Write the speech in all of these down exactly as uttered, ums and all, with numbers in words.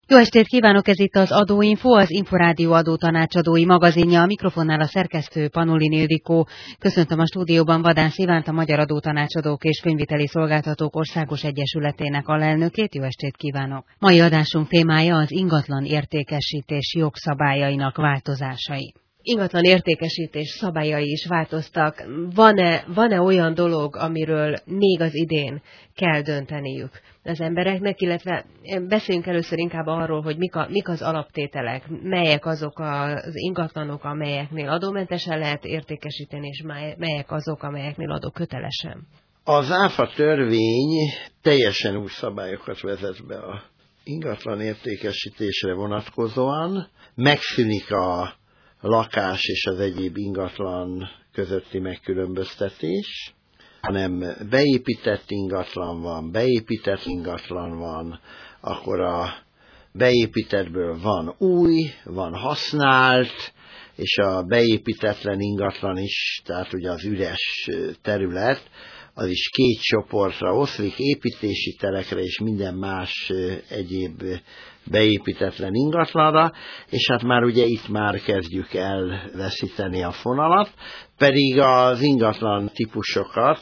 Jó estét kívánok, ez itt az Adóinfo, az Inforádió adótanácsadói magazinja, a mikrofonnál a szerkesztő Panolin Ildikó. Köszöntöm a stúdióban Vadász Ivánt, a Magyar Adótanácsadók és Könyvviteli Szolgáltatók Országos Egyesületének alelnökét. Jó estét kívánok! Mai adásunk témája az ingatlan értékesítés jogszabályainak változásai. Ingatlan értékesítés szabályai is változtak. Van-e, van-e olyan dolog, amiről még az idén kell dönteniük az embereknek, illetve beszéljünk először inkább arról, hogy mik, a, mik az alaptételek, melyek azok az ingatlanok, amelyeknél adómentesen lehet értékesíteni, és melyek azok, amelyeknél adókötelesen. Az áfa törvény teljesen új szabályokat vezet be a ingatlan értékesítésre vonatkozóan. Megszűnik a lakás és az egyéb ingatlan közötti megkülönböztetés, hanem beépített ingatlan van, beépített ingatlan van, akkor a beépítettből van új, van használt, és a beépítetlen ingatlan is, tehát ugye az üres terület, az is két csoportra oszlik, építési telekre és minden más egyéb beépítetlen ingatlanra, és hát már ugye itt már kezdjük elveszíteni a fonalat, pedig az ingatlan típusokat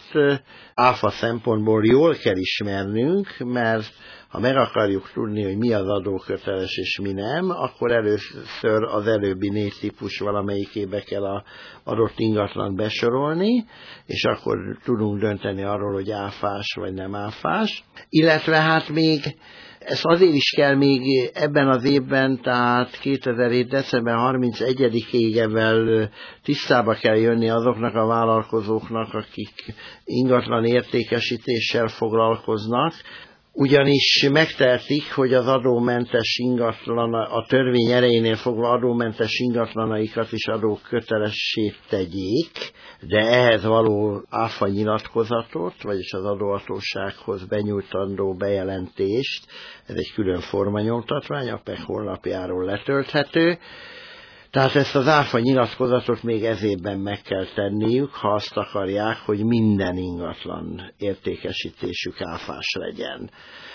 áfa szempontból jól kell ismernünk, mert ha meg akarjuk tudni, hogy mi az adóköteles és mi nem, akkor először az előbbi négy típus valamelyikébe kell az adott ingatlan besorolni, és akkor tudunk dönteni arról, hogy áfás vagy nem áfás. Illetve hát még ez azért is kell még ebben az évben, tehát kétezer-hét. december harmincegyedikéig ebben tisztába kell jönni azoknak a vállalkozóknak, akik ingatlan értékesítéssel foglalkoznak, ugyanis megtehetik, hogy az adómentes ingatlan, a törvény erejénél fogva adómentes ingatlanaikat is adókötelessé tegyék, de ehhez való áfa nyilatkozatot, vagyis az adóhatósághoz benyújtandó bejelentést, ez egy külön formanyomtatvány, a pé e ká honlapjáról letölthető. Tehát ezt az áfa nyilatkozatot még ez évben meg kell tenniük, ha azt akarják, hogy minden ingatlan értékesítésük áfás legyen.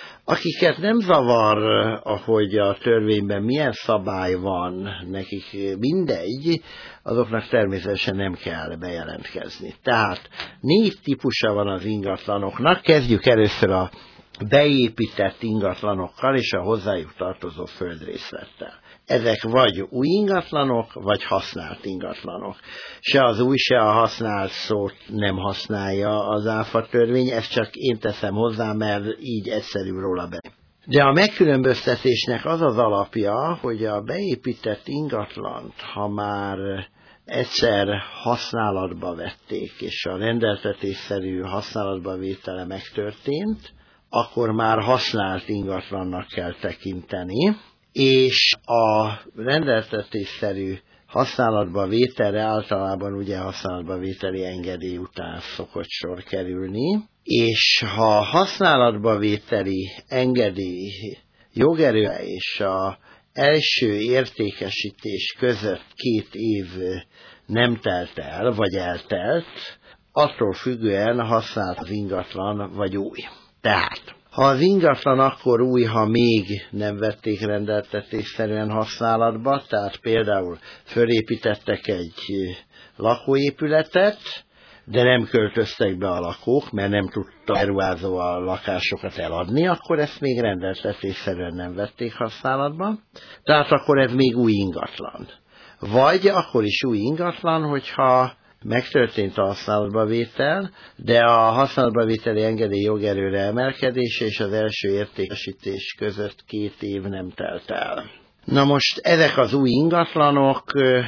Akiket nem zavar, ahogy a törvényben milyen szabály van, nekik mindegy, azoknak természetesen nem kell bejelentkezni. Tehát négy típusa van az ingatlanoknak, kezdjük először a beépített ingatlanokkal és a hozzájuk tartozó földrészlettel. Ezek vagy új ingatlanok, vagy használt ingatlanok. Se az új, se a használt szót nem használja az áfa törvény, ezt csak én teszem hozzá, mert így egyszerű róla be. De a megkülönböztetésnek az az alapja, hogy a beépített ingatlant, ha már egyszer használatba vették, és a rendeltetésszerű használatba vétele megtörtént, akkor már használt ingatlannak kell tekinteni, és a rendeltetésszerű használatba vételre általában ugye használatba vételi engedély után szokott sor kerülni, és ha használatba vételi engedély jogerő és a első értékesítés között két év nem telt el, vagy eltelt, attól függően használt az ingatlan vagy új. Tehát ha az ingatlan akkor új, ha még nem vették rendeltetésszerűen használatba, tehát például fölépítettek egy lakóépületet, de nem költöztek be a lakók, mert nem tudta a beruházó a lakásokat eladni, akkor ezt még rendeltetésszerűen nem vették használatba, tehát akkor ez még új ingatlan. Vagy akkor is új ingatlan, hogyha megtörtént a használatba vétel, de a használatba vételi engedély jogerőre emelkedése és az első értékesítés között két év nem telt el. Na most ezek az új ingatlanok,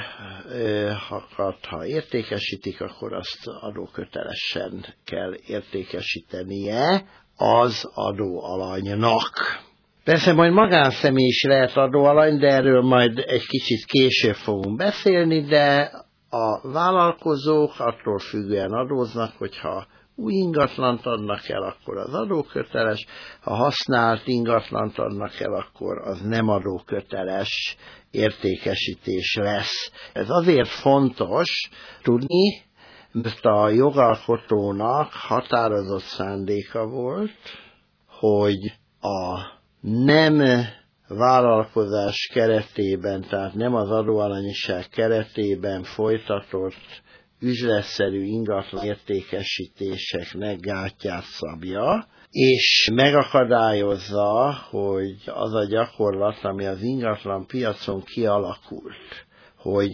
ha értékesítik, akkor azt adókötelesen kell értékesítenie az adóalanynak. Persze majd magánszemély is lehet adóalany, de erről majd egy kicsit később fogunk beszélni, de a vállalkozók attól függően adóznak, hogyha új ingatlant adnak el, akkor az adóköteles, ha használt ingatlant adnak el, akkor az nem adóköteles értékesítés lesz. Ez azért fontos tudni, mert a jogalkotónak határozott szándéka volt, hogy a nem vállalkozás keretében, tehát nem az adóalanyiság keretében folytatott üzletszerű ingatlan értékesítéseknek gátját szabja, és megakadályozza, hogy az a gyakorlat, ami az ingatlan piacon kialakult, hogy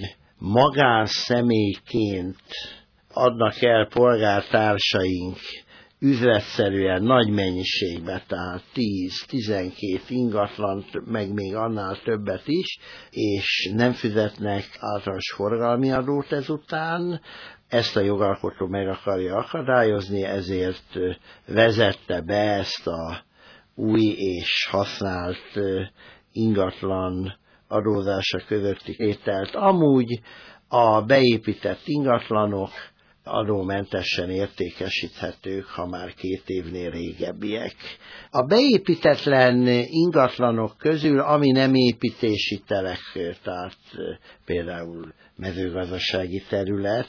magánszemélyként adnak el polgártársaink üzletszerűen nagy mennyiségbe, tehát tíz-tizenkét ingatlant, meg még annál többet is, és nem fizetnek általános forgalmi adót ezután. Ezt a jogalkotó meg akarja akadályozni, ezért vezette be ezt a új és használt ingatlan adózása közötti tételt. Amúgy a beépített ingatlanok adómentesen értékesíthetők, ha már két évnél régebbiek. A beépítetlen ingatlanok közül, ami nem építési telek, tehát például mezőgazdasági terület,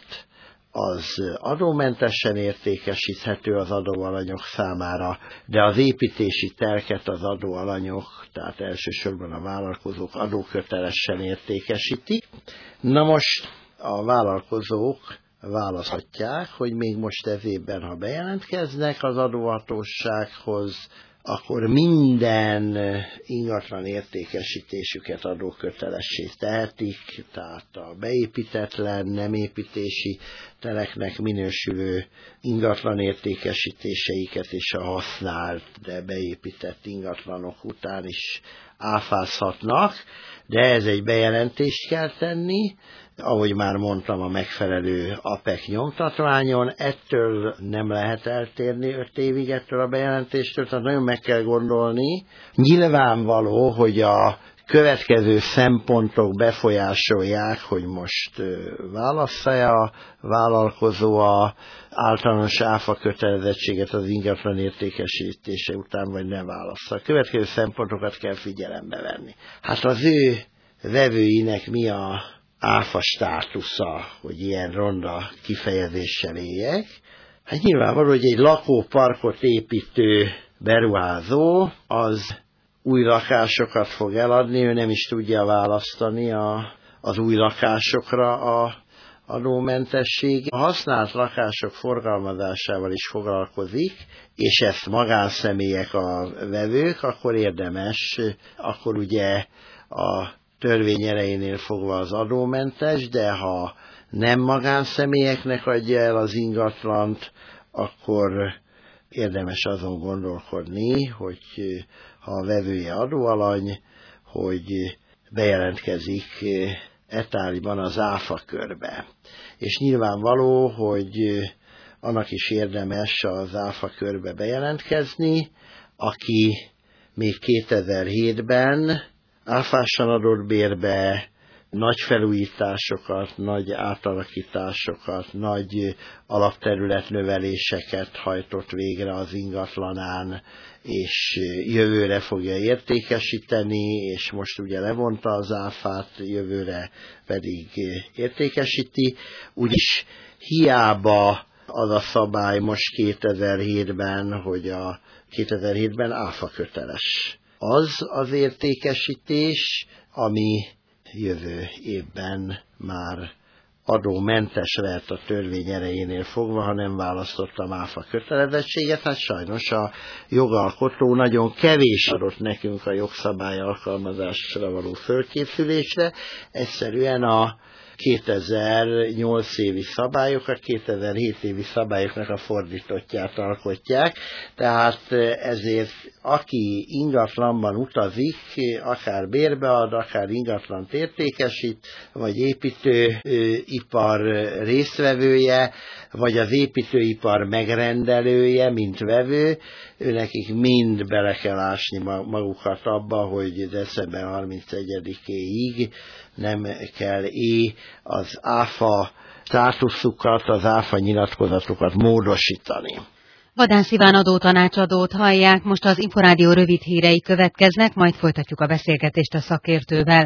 az adómentesen értékesíthető az adóalanyok számára, de az építési telket az adóalanyok, tehát elsősorban a vállalkozók adókötelesen értékesítik. Na most a vállalkozók választhatják, hogy még most ez évben, ha bejelentkeznek az adóhatósághoz, akkor minden ingatlan értékesítésüket adókötelessé tehetik, tehát a beépítetlen, nem építési teleknek minősülő ingatlan értékesítéseiket és a használt, de beépített ingatlanok után is áfázhatnak, de ez egy bejelentést kell tenni, ahogy már mondtam, a megfelelő á pé e ká nyomtatványon, ettől nem lehet eltérni öt évig ettől a bejelentéstől, tehát nagyon meg kell gondolni. Nyilvánvaló, hogy a következő szempontok befolyásolják, hogy most válassza a vállalkozó a általános áfa kötelezettséget az ingatlan értékesítése után, vagy nem válassza. A következő szempontokat kell figyelembe venni. Hát az ő vevőinek mi a áfa státusza, hogy ilyen ronda kifejezéssel éljek? Hát nyilvánvaló, hogy egy lakóparkot építő beruházó az új lakásokat fog eladni, ő nem is tudja választani a, az új lakásokra a adómentesség. A használt lakások forgalmazásával is foglalkozik, és ezt magánszemélyek a vevők, akkor érdemes, akkor ugye a törvény erejénél fogva az adómentes, de ha nem magánszemélyeknek adja el az ingatlant, akkor érdemes azon gondolkodni, hogy ha a vevője adóalany, hogy bejelentkezik etáliban az áfa körbe. És nyilvánvaló, hogy annak is érdemes az áfa körbe bejelentkezni, aki még kétezer-hétben áfásan adott bérbe, nagy felújításokat, nagy átalakításokat, nagy alapterületnöveléseket hajtott végre az ingatlanán, és jövőre fogja értékesíteni, és most ugye levonta az áfát, jövőre pedig értékesíti. Úgyis hiába az a szabály most kétezer-hétben, hogy a kétezer-hétben áfa köteles. Az az értékesítés, ami jövő évben már adómentes lehet a törvény erejénél fogva, ha nem választottam áfa kötelezettséget. Hát sajnos a jogalkotó nagyon kevés adott nekünk a jogszabály alkalmazásra való fölkészülésre. Egyszerűen a kétezer-nyolc évi szabályok, a kétezer-hét évi szabályoknak a fordítottját alkotják, tehát ezért aki ingatlanban utazik, akár bérbe ad, akár ingatlant értékesít, vagy építőipar résztvevője, vagy az építőipar megrendelője, mint vevő, őnekik mind bele kell ásni magukat abba, hogy december harmincegyedikéig nem kell é az áfa státuszukat, az áfa nyilatkozatukat módosítani. Vadász Iván adótanácsadót hallják, most az Inforádió rövid hírei következnek, majd folytatjuk a beszélgetést a szakértővel.